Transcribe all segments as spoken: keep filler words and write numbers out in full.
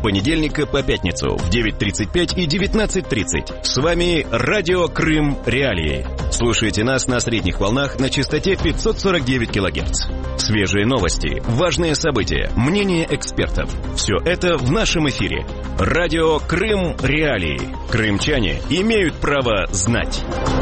понедельника по пятницу в девять тридцать пять и девятнадцать тридцать. С вами Радио Крым Реалии. Слушайте нас на средних волнах на частоте пятьсот сорок девять килогерц. Свежие новости, важные события, мнения экспертов. Все это в нашем эфире. Радио Крым Реалии. Крымчане имеют право знать.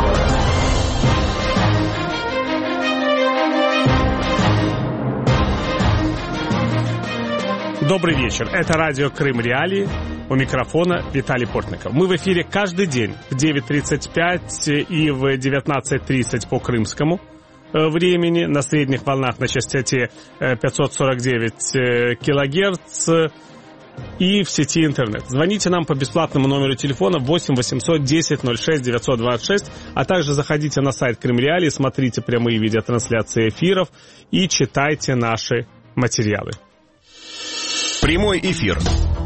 Добрый вечер. Это радио Крым Реалии. У микрофона Виталий Портников. Мы в эфире каждый день в девять тридцать пять и в девятнадцать тридцать по крымскому времени на средних волнах на частоте пятьсот сорок девять килогерц и в сети интернет. Звоните нам по бесплатному номеру телефона восемь восемьсот десять ноль шесть девятьсот двадцать шесть, а также заходите на сайт Крым Реалии, смотрите прямые видеотрансляции эфиров и читайте наши материалы. Прямой эфир.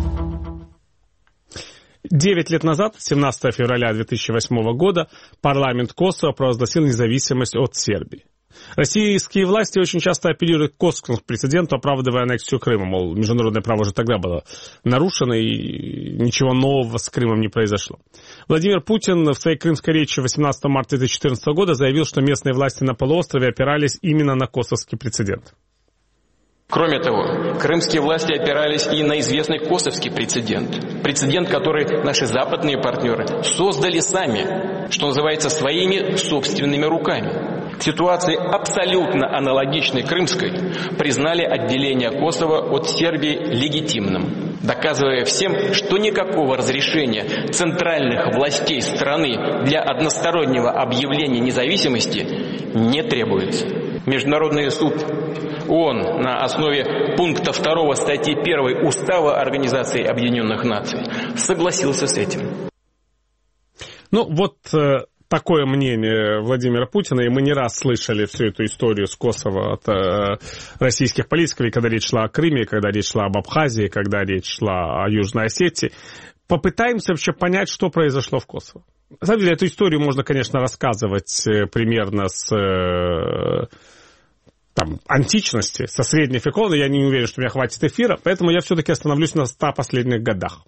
Девять лет назад, семнадцатого февраля две тысячи восьмого года, парламент Косово провозгласил независимость от Сербии. Российские власти очень часто апеллируют к косовскому прецеденту, оправдывая аннексию Крыма. Мол, международное право уже тогда было нарушено, и ничего нового с Крымом не произошло. Владимир Путин в своей крымской речи восемнадцатого марта две тысячи четырнадцатого года заявил, что местные власти на полуострове опирались именно на косовский прецедент. Кроме того, крымские власти опирались и на известный косовский прецедент. Прецедент, который наши западные партнеры создали сами, что называется, своими собственными руками. В ситуации абсолютно аналогичной крымской признали отделение Косово от Сербии легитимным, доказывая всем, что никакого разрешения центральных властей страны для одностороннего объявления независимости не требуется. Международный суд ООН на основе пункта второго статьи первой Устава Организации Объединенных Наций согласился с этим. Ну вот э, такое мнение Владимира Путина, и мы не раз слышали всю эту историю с Косово от э, российских политиков, и когда речь шла о Крыме, когда речь шла об Абхазии, когда речь шла о Южной Осетии. Попытаемся вообще понять, что произошло в Косово. На самом деле, эту историю можно, конечно, рассказывать э, примерно с... Э, Там, античности, со средних веков, но я не уверен, что у меня хватит эфира, поэтому я все-таки остановлюсь на ста последних годах.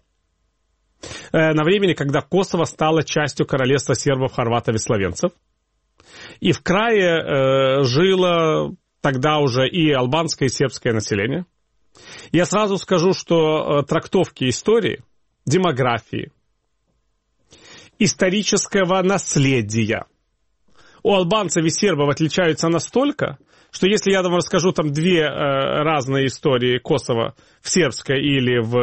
Э, на времени, когда Косово стало частью королевства сербов, хорватов и словенцев. И в крае э, жило тогда уже и албанское, и сербское население. Я сразу скажу, что э, трактовки истории, демографии, исторического наследия у албанцев и сербов отличаются настолько, что если я вам расскажу там две э, разные истории Косово в сербской или в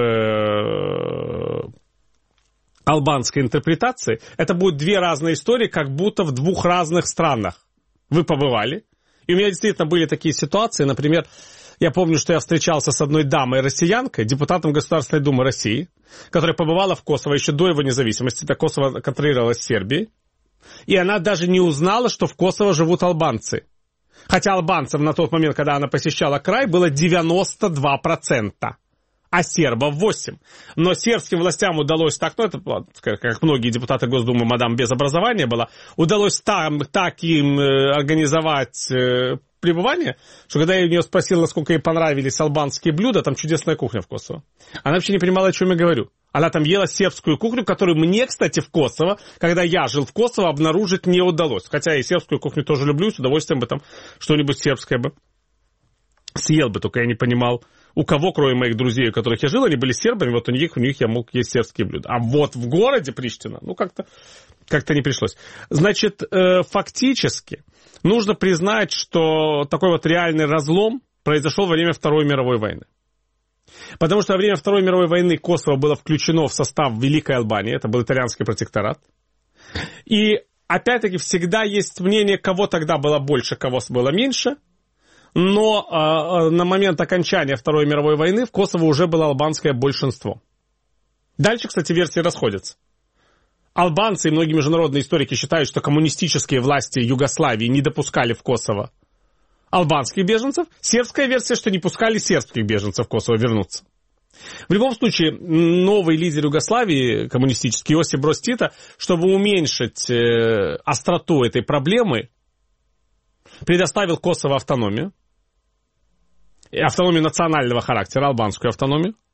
э, албанской интерпретации, это будут две разные истории, как будто в двух разных странах вы побывали. И у меня действительно были такие ситуации, например, я помню, что я встречался с одной дамой-россиянкой, депутатом Государственной Думы России, которая побывала в Косово еще до его независимости, это Косово контролировалось Сербией, и она даже не узнала, что в Косово живут албанцы. Хотя албанцев на тот момент, когда она посещала край, было девяносто два процента, а сербов восемь процентов. Но сербским властям удалось так, ну это, как многие депутаты Госдумы, мадам без образования была, удалось там, так им организовать пребывание, что когда я у нее спросил, насколько ей понравились албанские блюда, там чудесная кухня в Косово. Она вообще не понимала, о чем я говорю. Она там ела сербскую кухню, которую мне, кстати, в Косово, когда я жил в Косово, обнаружить не удалось. Хотя и сербскую кухню тоже люблю, с удовольствием бы там что-нибудь сербское бы съел бы. Только я не понимал, у кого, кроме моих друзей, у которых я жил, они были сербами, вот у них, у них я мог есть сербские блюда. А вот в городе Приштина, ну, как-то, как-то не пришлось. Значит, э, фактически нужно признать, что такой вот реальный разлом произошел во время Второй мировой войны. Потому что во время Второй мировой войны Косово было включено в состав Великой Албании, это был итальянский протекторат. И, опять-таки, всегда есть мнение, кого тогда было больше, кого было меньше. Но э, на момент окончания Второй мировой войны в Косово уже было албанское большинство. Дальше, кстати, версии расходятся. Албанцы и многие международные историки считают, что коммунистические власти Югославии не допускали в Косово албанских беженцев. Сербская версия, что не пускали сербских беженцев в Косово вернуться. В любом случае, новый лидер Югославии, коммунистический Иосип Брос Тито, чтобы уменьшить э, остроту этой проблемы, предоставил Косово автономию, автономию национального характера, албанскую автономию.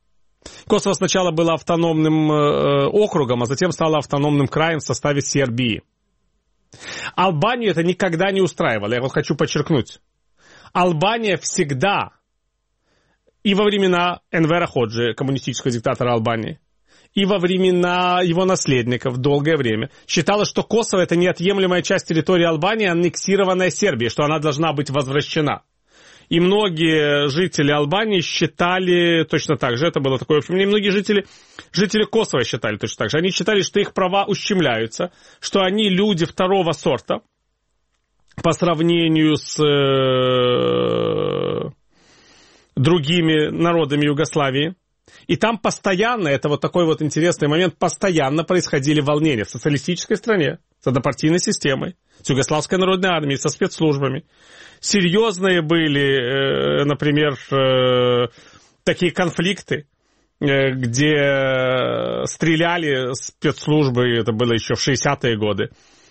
Косово сначала было автономным э, округом, а затем стало автономным краем в составе Сербии. Албанию это никогда не устраивало, я вот хочу подчеркнуть. Албания всегда, и во времена Энвера Ходжи, коммунистического диктатора Албании, и во времена его наследников долгое время считала, что Косово это неотъемлемая часть территории Албании, аннексированная Сербией, что она должна быть возвращена. И многие жители Албании считали точно так же, это было такое общее мнение, многие жители, жители Косово считали точно так же. Они считали, что их права ущемляются, что они люди второго сорта по сравнению с э, другими народами Югославии. И там постоянно, это вот такой вот интересный момент, постоянно происходили волнения в социалистической стране, с однопартийной системой, с Югославской народной армией, со спецслужбами. Серьезные были, например, такие конфликты, где стреляли спецслужбы, это было еще в шестидесятые годы,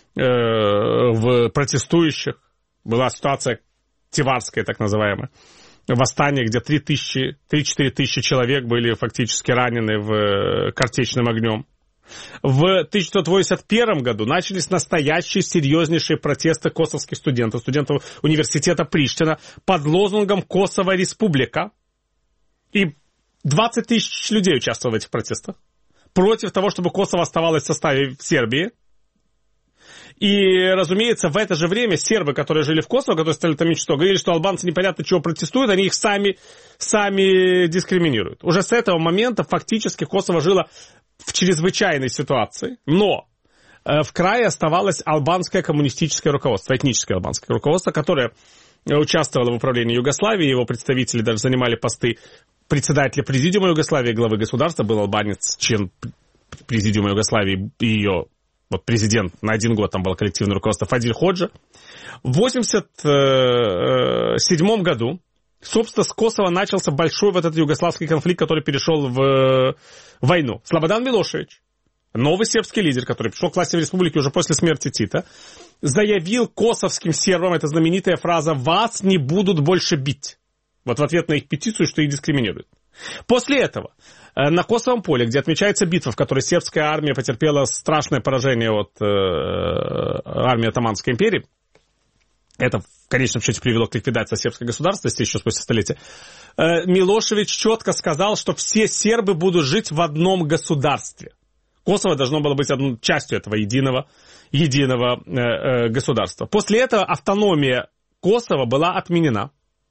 в протестующих. Была ситуация Тиварская, так называемая. Восстание, где три-четыре тысячи человек были фактически ранены в картечным огнем. В тысяча девятьсот восемьдесят первом году начались настоящие серьезнейшие протесты косовских студентов, студентов университета Приштина под лозунгом «Косово республика». И двадцать тысяч людей участвовало в этих протестах против того, чтобы Косово оставалось в составе Сербии. И, разумеется, в это же время сербы, которые жили в Косово, которые стали там что, говорили, что албанцы непонятно чего протестуют, они их сами, сами дискриминируют. Уже с этого момента фактически Косово жило в чрезвычайной ситуации, но э, в крае оставалось албанское коммунистическое руководство, этническое албанское руководство, которое участвовало в управлении Югославией, его представители даже занимали посты председателя президиума Югославии, главы государства, был албанец, член президиума Югославии и ее вот президент, на один год там было коллективное руководство Фадиль Ходжа. В восемьдесят седьмом году, собственно, с Косово начался большой вот этот югославский конфликт, который перешел в войну. Слободан Милошевич, новый сербский лидер, который пришел к власти в республике уже после смерти Тита, заявил косовским сербам, это знаменитая фраза «Вас не будут больше бить». Вот в ответ на их петицию, что их дискриминируют. После этого на Косовом поле, где отмечается битва, в которой сербская армия потерпела страшное поражение от э, армии Отоманской империи, это в конечном счете привело к ликвидации сербской государственности еще спустя столетия, э, Милошевич четко сказал, что все сербы будут жить в одном государстве. Косово должно было быть одной частью этого единого, единого э, э, государства. После этого автономия Косово была отменена.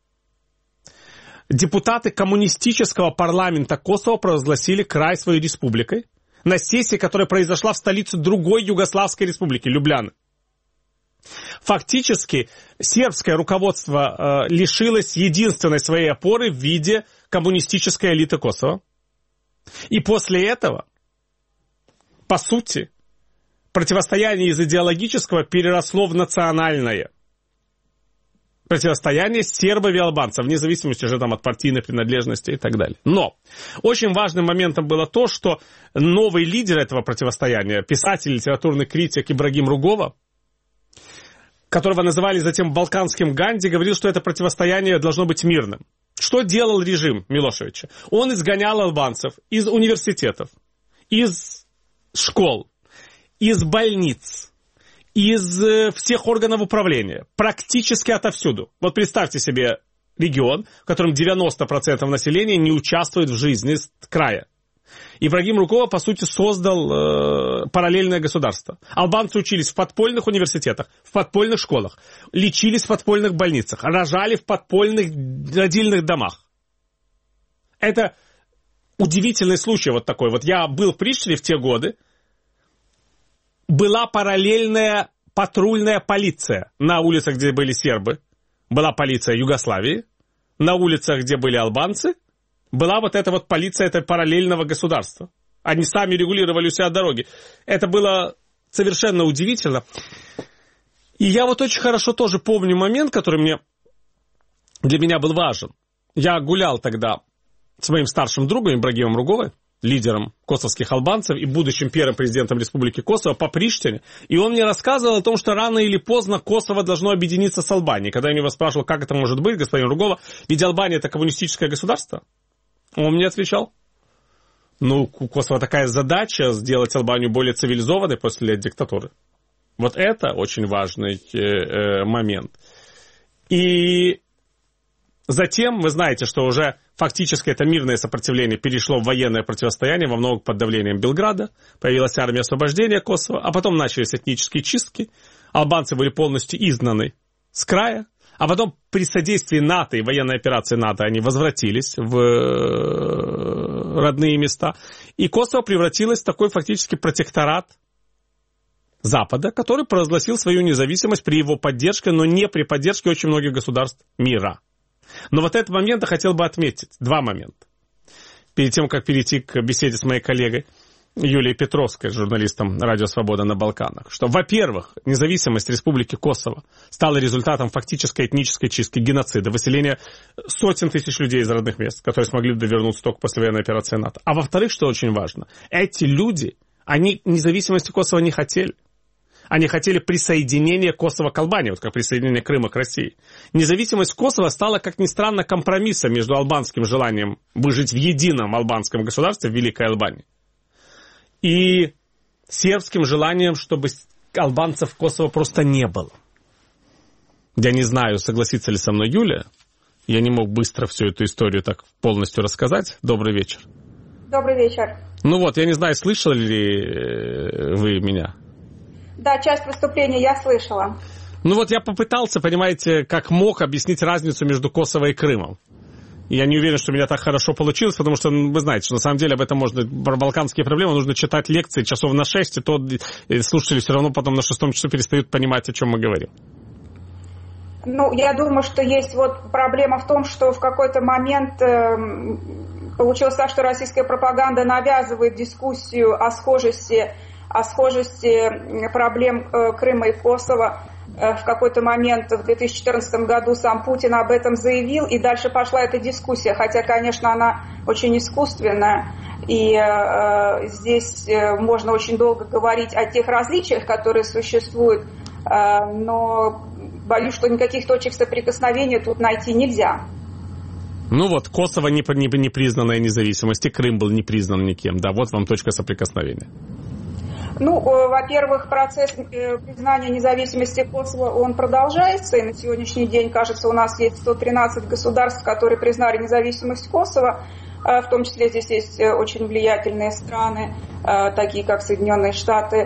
Депутаты коммунистического парламента Косово провозгласили край своей республикой на сессии, которая произошла в столице другой Югославской республики, Любляны. Фактически, сербское руководство э, лишилось единственной своей опоры в виде коммунистической элиты Косово. И после этого, по сути, противостояние из идеологического переросло в национальное. Противостояние сербов и албанцев, вне зависимости же там от партийной принадлежности и так далее. Но очень важным моментом было то, что новый лидер этого противостояния, писатель, литературный критик Ибрагим Ругова, которого называли затем Балканским Ганди, говорил, что это противостояние должно быть мирным. Что делал режим Милошевича? Он изгонял албанцев из университетов, из школ, из больниц, из всех органов управления, практически отовсюду. Вот представьте себе регион, в котором девяносто процентов населения не участвует в жизни края. Ибрагим Ругова, по сути, создал э, параллельное государство. Албанцы учились в подпольных университетах, в подпольных школах, лечились в подпольных больницах, рожали в подпольных родильных домах. Это удивительный случай вот такой. Вот я был в Приштине в те годы. Была параллельная патрульная полиция на улицах, где были сербы. Была полиция Югославии. На улицах, где были албанцы, была вот эта вот полиция этого параллельного государства. Они сами регулировали у себя дороги. Это было совершенно удивительно. И я вот очень хорошо тоже помню момент, который мне, для меня был важен. Я гулял тогда с моим старшим другом Ибрагимом Руговой, лидером косовских албанцев и будущим первым президентом Республики Косово по Приштине. И он мне рассказывал о том, что рано или поздно Косово должно объединиться с Албанией. Когда я его спрашивал, как это может быть, господин Ругова, ведь Албания это коммунистическое государство. Он мне отвечал, Ну, у Косово такая задача сделать Албанию более цивилизованной после лет диктатуры. Вот это очень важный э, момент. И затем, вы знаете, что уже фактически это мирное сопротивление перешло в военное противостояние, во многом под давлением Белграда. Появилась армия освобождения Косово, а потом начались этнические чистки. Албанцы были полностью изгнаны с края. А потом при содействии НАТО и военной операции НАТО они возвратились в родные места. И Косово превратилось в такой фактически протекторат Запада, который провозгласил свою независимость при его поддержке, но не при поддержке очень многих государств мира. Но вот этот момент я хотел бы отметить. Два момента. Перед тем, как перейти к беседе с моей коллегой Юлией Петровской, журналистом «Радио Свобода» на Балканах, что, во-первых, независимость Республики Косово стала результатом фактической этнической чистки, геноцида, выселения сотен тысяч людей из родных мест, которые смогли вернуться только после военной операции НАТО. А во-вторых, что очень важно, эти люди, они независимости Косово не хотели. Они хотели присоединения Косово к Албании, вот как присоединение Крыма к России. Независимость Косово стала, как ни странно, компромиссом между албанским желанием выжить в едином албанском государстве, в Великой Албании, и сербским желанием, чтобы албанцев в Косово просто не было. Я не знаю, согласится ли со мной Юлия. Я не мог быстро всю эту историю так полностью рассказать. Добрый вечер. Добрый вечер. Ну вот, я не знаю, слышали ли вы меня? Да, часть выступления я слышала. Ну вот я попытался, понимаете, как мог объяснить разницу между Косово и Крымом. Я не уверен, что у меня так хорошо получилось, потому что вы знаете, что на самом деле об этом можно, про балканские проблемы нужно читать лекции часов на шесть, и то слушатели все равно потом на шестом часу перестают понимать, о чем мы говорим. Ну, я думаю, что есть вот проблема в том, что в какой-то момент э, получилось так, что российская пропаганда навязывает дискуссию о схожести, о схожести проблем э, Крыма и Косово. В какой-то момент в две тысячи четырнадцатом году сам Путин об этом заявил, и дальше пошла эта дискуссия, хотя, конечно, она очень искусственная, и э, здесь можно очень долго говорить о тех различиях, которые существуют, э, но боюсь, что никаких точек соприкосновения тут найти нельзя. Ну вот, Косово не, не, не признанная независимость, и Крым был не признан никем, да, вот вам точка соприкосновения. Ну, во-первых, процесс признания независимости Косово, он продолжается, и на сегодняшний день, кажется, у нас есть сто тринадцать государств, которые признали независимость Косово, в том числе здесь есть очень влиятельные страны, такие как Соединенные Штаты,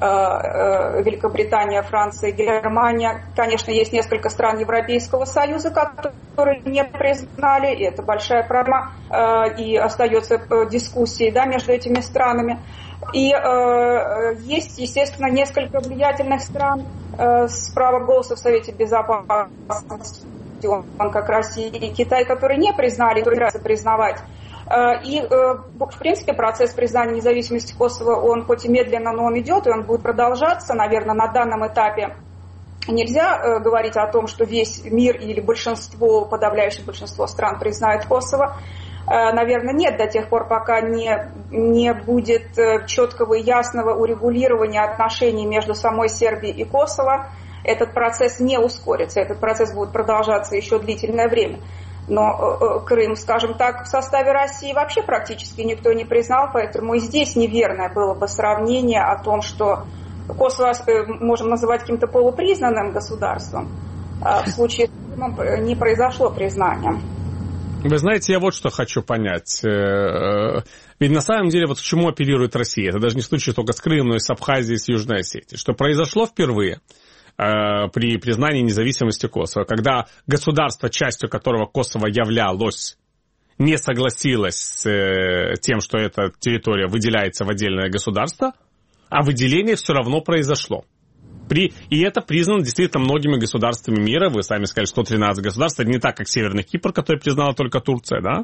Великобритания, Франция, Германия. Конечно, есть несколько стран Европейского Союза, которые не признали, и это большая проблема, и остается дискуссии, да, между этими странами. И э, есть, естественно, несколько влиятельных стран э, с правом голоса в Совете Безопасности, он как Россия и Китай, которые не признали, которые собираются признавать. Э, и, э, в принципе, процесс признания независимости Косово, он хоть и медленно, но он идет, и он будет продолжаться. Наверное, на данном этапе нельзя э, говорить о том, что весь мир или большинство, подавляющее большинство стран признает Косово. Наверное, нет до тех пор, пока не, не будет четкого и ясного урегулирования отношений между самой Сербией и Косово. Этот процесс не ускорится, этот процесс будет продолжаться еще длительное время. Но Крым, скажем так, в составе России вообще практически никто не признал, поэтому и здесь неверное было бы сравнение о том, что Косово можем называть каким-то полупризнанным государством. А в случае с Крымом не произошло признания. Вы знаете, я вот что хочу понять. Ведь на самом деле, вот к чему апеллирует Россия, это даже не случай только с Крымом, но и с Абхазией, с Южной Осетией, что произошло впервые при признании независимости Косово, когда государство, частью которого Косово являлось, не согласилось с тем, что эта территория выделяется в отдельное государство, а выделение все равно произошло. При... И это признано действительно многими государствами мира. Вы сами сказали, сто тринадцать государств. Это не так, как Северный Кипр, который признала только Турция, да?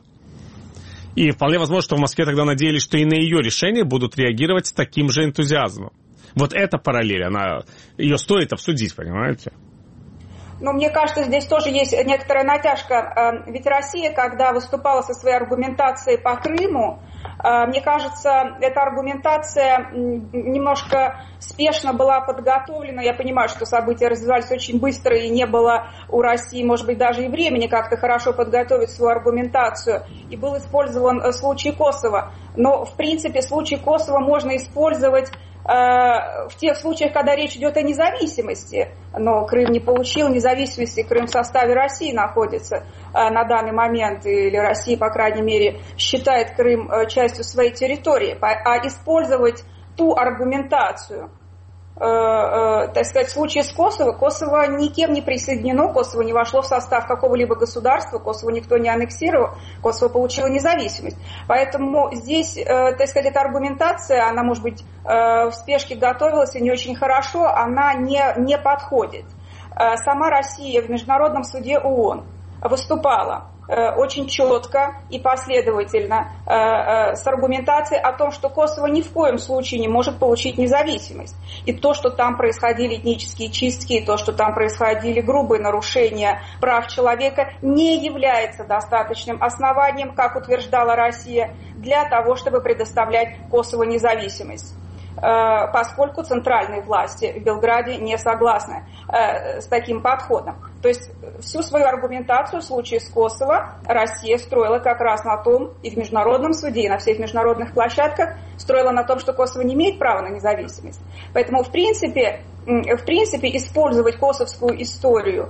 И вполне возможно, что в Москве тогда надеялись, что и на ее решение будут реагировать с таким же энтузиазмом. Вот эта параллель, она... ее стоит обсудить, понимаете? Но мне кажется, здесь тоже есть некоторая натяжка. Ведь Россия, когда выступала со своей аргументацией по Крыму, мне кажется, эта аргументация немножко спешно была подготовлена. Я понимаю, что события развивались очень быстро, и не было у России, может быть, даже и времени как-то хорошо подготовить свою аргументацию. И был использован случай Косово. Но, в принципе, случай Косово можно использовать в тех случаях, когда речь идет о независимости, но Крым не получил независимости, Крым в составе России находится на данный момент, или Россия, по крайней мере, считает Крым частью своей территории, а использовать ту аргументацию, так сказать, в случае с Косово, Косово никем не присоединено, Косово не вошло в состав какого-либо государства, Косово никто не аннексировал, Косово получило независимость. Поэтому здесь, так сказать, эта аргументация, она, может быть, в спешке готовилась и не очень хорошо, она не, не подходит. Сама Россия в Международном суде ООН выступала очень четко и последовательно с аргументацией о том, что Косово ни в коем случае не может получить независимость. И то, что там происходили этнические чистки, и то, что там происходили грубые нарушения прав человека, не является достаточным основанием, как утверждала Россия, для того, чтобы предоставлять Косово независимость, поскольку центральные власти в Белграде не согласны с таким подходом. То есть всю свою аргументацию в случае с Косово Россия строила как раз на том, и в международном суде, и на всех международных площадках, строила на том, что Косово не имеет права на независимость. Поэтому, в принципе, в принципе использовать косовскую историю,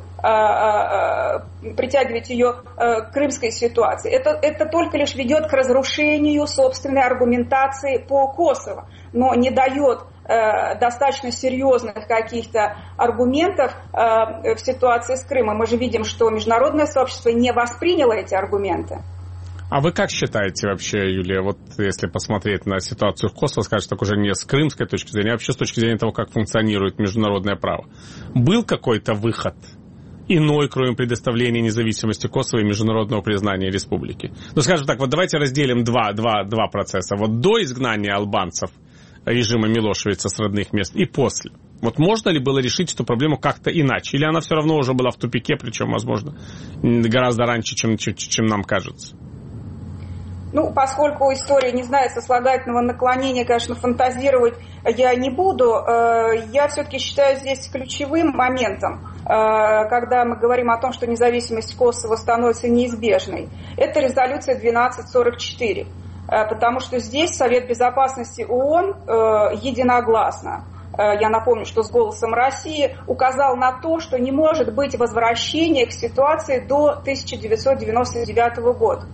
притягивать ее к крымской ситуации, это, это только лишь ведет к разрушению собственной аргументации по Косово, но не дает достаточно серьезных каких-то аргументов в ситуации с Крымом. Мы же видим, что международное сообщество не восприняло эти аргументы. А вы как считаете вообще, Юлия, вот если посмотреть на ситуацию в Косово, скажем так, уже не с крымской точки зрения, а вообще с точки зрения того, как функционирует международное право, был какой-то выход иной, кроме предоставления независимости Косово и международного признания республики? Ну, скажем так, вот давайте разделим два, два, два процесса. Вот до изгнания албанцев режима Милошевица с родных мест и после. Вот можно ли было решить эту проблему как-то иначе? Или она все равно уже была в тупике, причем, возможно, гораздо раньше, чем, чем, чем нам кажется? Ну, поскольку история не знает сослагательного наклонения, конечно, фантазировать я не буду. Я все-таки считаю здесь ключевым моментом, когда мы говорим о том, что независимость Косово становится неизбежной, это резолюция двенадцать сорок четыре. Потому что здесь Совет Безопасности ООН единогласно, я напомню, что с голосом России, указал на то, что не может быть возвращения к ситуации до тысяча девятьсот девяносто девятого года.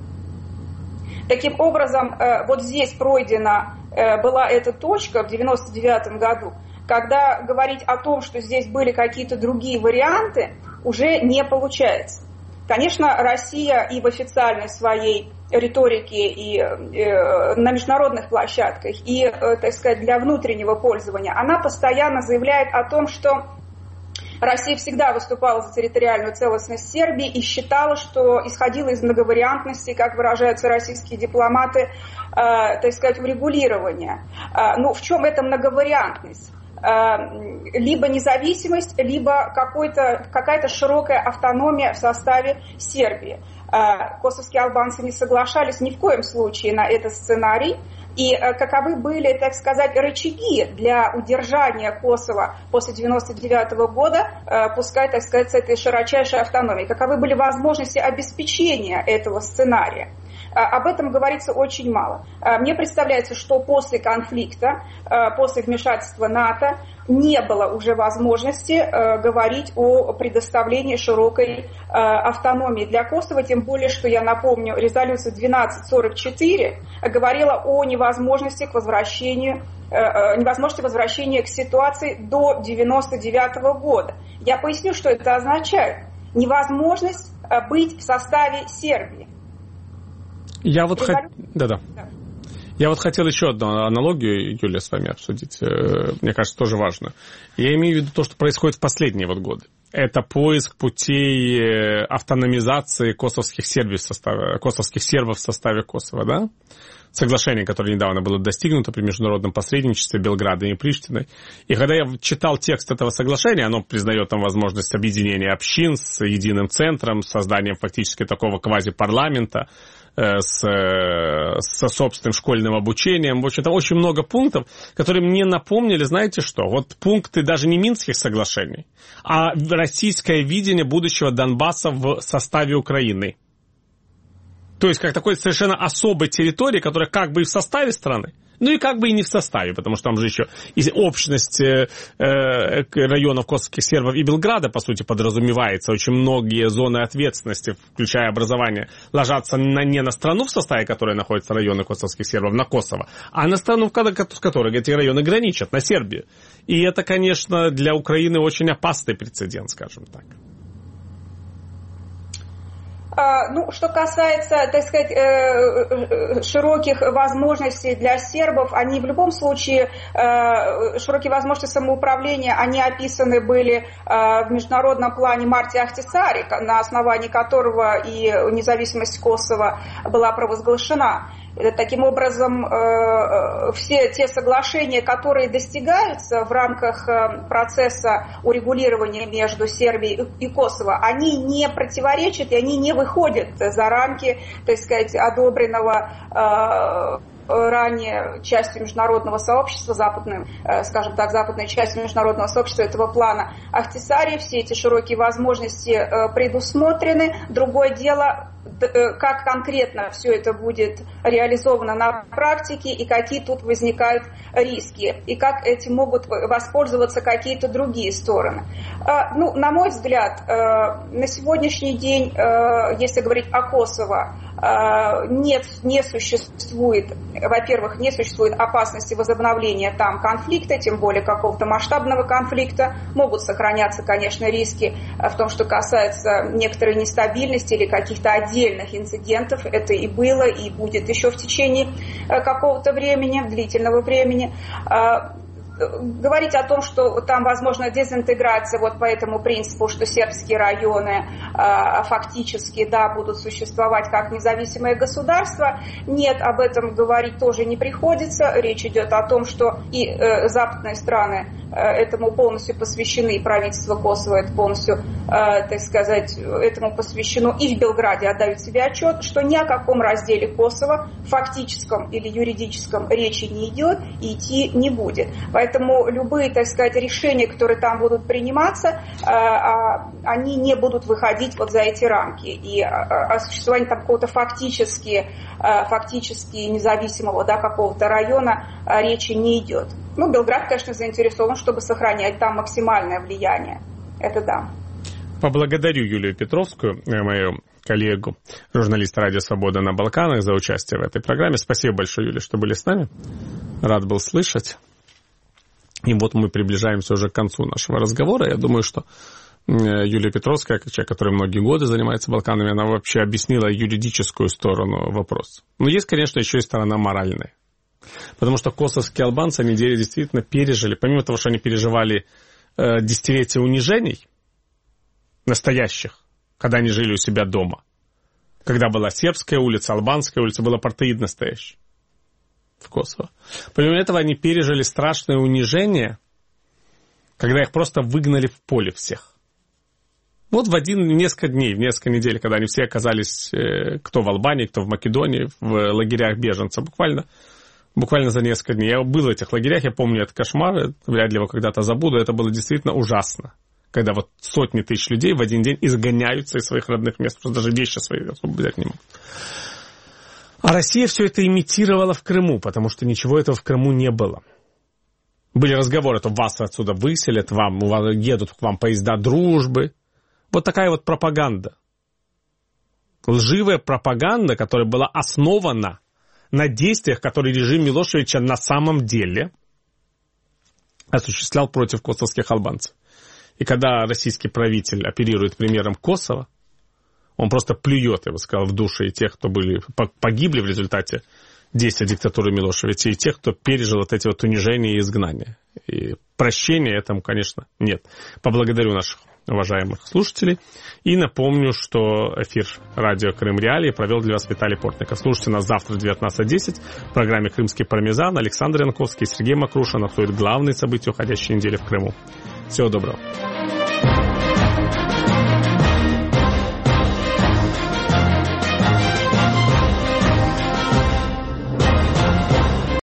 Таким образом, вот здесь пройдена была эта точка в девяносто девятом году, когда говорить о том, что здесь были какие-то другие варианты, уже не получается. Конечно, Россия и в официальной своей риторике, и э, на международных площадках, и, э, так сказать, для внутреннего пользования, она постоянно заявляет о том, что Россия всегда выступала за территориальную целостность Сербии и считала, что исходила из многовариантности, как выражаются российские дипломаты, э, так сказать, урегулирования. Э, ну, в чем эта многовариантность? Либо независимость, либо какой-то, какая-то широкая автономия в составе Сербии. Косовские албанцы не соглашались ни в коем случае на этот сценарий. И каковы были, так сказать, рычаги для удержания Косово после девяносто девятого года, пускай, так сказать, с этой широчайшей автономией? Каковы были возможности обеспечения этого сценария? Об этом говорится очень мало. Мне представляется, что после конфликта, после вмешательства НАТО, не было уже возможности говорить о предоставлении широкой автономии для Косово, тем более, что, я напомню, резолюция двенадцать сорок четыре говорила о невозможности к возвращению, невозможности возвращения к ситуации до девяносто девятого года. Я поясню, что это означает. Невозможность быть в составе Сербии. Я вот, хот... да, да. Я вот хотел еще одну аналогию, Юлия, с вами обсудить. Мне кажется, тоже важно. Я имею в виду то, что происходит в последние вот годы. это поиск путей автономизации косовских сербов в составе, косовских сербов в составе Косово, да? Соглашение, которое недавно было достигнуто при международном посредничестве Белграда и Приштиной. И когда я читал текст этого соглашения, оно признает там возможность объединения общин с единым центром, с созданием фактически такого квазипарламента, с, со собственным школьным обучением. В общем-то, очень много пунктов, которые мне напомнили, знаете что, вот пункты даже не Минских соглашений, а российское видение будущего Донбасса в составе Украины. То есть, как такой совершенно особой территории, которая как бы и в составе страны, ну и как бы и не в составе, потому что там же еще и общность э, э, районов косовских сербов и Белграда, по сути, подразумевается. Очень многие зоны ответственности, включая образование, ложатся на, не на страну, в составе которой находятся районы косовских сербов, на Косово, а на страну, с которой эти районы граничат, на Сербию. И это, конечно, для Украины очень опасный прецедент, скажем так. Ну, что касается, так сказать, широких возможностей для сербов, они в любом случае, широкие возможности самоуправления, они описаны были в международном плане Марти Ахтисари, на основании которого и независимость Косово была провозглашена. Таким образом, все те соглашения, которые достигаются в рамках процесса урегулирования между Сербией и Косово, они не противоречат и они не выходят за рамки, так сказать, одобренного ранее частью международного сообщества, западной, скажем так, западной частью международного сообщества этого плана Ахтисари. Все эти широкие возможности предусмотрены. Другое дело, как конкретно все это будет реализовано на практике и какие тут возникают риски, и как этим могут воспользоваться какие-то другие стороны. Ну, на мой взгляд, на сегодняшний день, если говорить о Косово, нет, не существует, во-первых, не существует опасности возобновления там конфликта, тем более какого-то масштабного конфликта. Могут сохраняться, конечно, риски в том, что касается некоторой нестабильности или каких-то отдельных инцидентов. Это и было, и будет еще в течение какого-то времени, длительного времени. Говорить о том, что там возможна дезинтеграция вот по этому принципу, что сербские районы э, фактически, да, будут существовать как независимое государство, нет, об этом говорить тоже не приходится. Речь идет о том, что и э, западные страны э, этому полностью посвящены, и правительство Косово это полностью, э, так сказать, этому посвящено, и в Белграде отдают себе отчет, что ни о каком разделе Косово, фактическом или юридическом, речи не идет и идти не будет. Поэтому Поэтому любые, так сказать, решения, которые там будут приниматься, они не будут выходить вот за эти рамки. И о существовании там какого-то фактически, фактически независимого, да, какого-то района речи не идет. Ну, Белград, конечно, заинтересован, чтобы сохранять там максимальное влияние. Это да. Поблагодарю Юлию Петровскую, мою коллегу, журналиста «Радио Свобода» на Балканах, за участие в этой программе. Спасибо большое, Юлия, что были с нами. Рад был слышать. И вот мы приближаемся уже к концу нашего разговора. Я думаю, что Юлия Петровская, как человек, который многие годы занимается Балканами, она вообще объяснила юридическую сторону вопроса. Но есть, конечно, еще и сторона моральная. Потому что косовские албанцы, они действительно пережили, помимо того, что они переживали э, десятилетия унижений настоящих, когда они жили у себя дома, когда была сербская улица, албанская улица, был апартеид настоящий в Косово. Помимо этого, они пережили страшное унижение, когда их просто выгнали в поле всех. Вот в один, несколько дней, в несколько недель, когда они все оказались, кто в Албании, кто в Македонии, в лагерях беженцев, буквально, буквально за несколько дней. Я был в этих лагерях, я помню этот кошмар, вряд ли его когда-то забуду, это было действительно ужасно. Когда вот сотни тысяч людей в один день изгоняются из своих родных мест, просто даже вещи свои особо взять не могут. А Россия все это имитировала в Крыму, потому что ничего этого в Крыму не было. Были разговоры, что вас отсюда выселят, вам, едут к вам поезда дружбы. Вот такая вот пропаганда. Лживая пропаганда, которая была основана на действиях, которые режим Милошевича на самом деле осуществлял против косовских албанцев. И когда российский правитель оперирует примером Косово, он просто плюет, я бы сказал, в души и тех, кто были, погибли в результате действия диктатуры Милошевича, и тех, кто пережил вот эти вот унижения и изгнания. И прощения этому, конечно, нет. Поблагодарю наших уважаемых слушателей. И напомню, что эфир радио Крым Реалии провел для вас Виталий Портников. Слушайте нас завтра в девятнадцать десять в программе «Крымский пармезан». Александр Янковский и Сергей Макрушин обсудят главные события уходящей недели в Крыму. Всего доброго.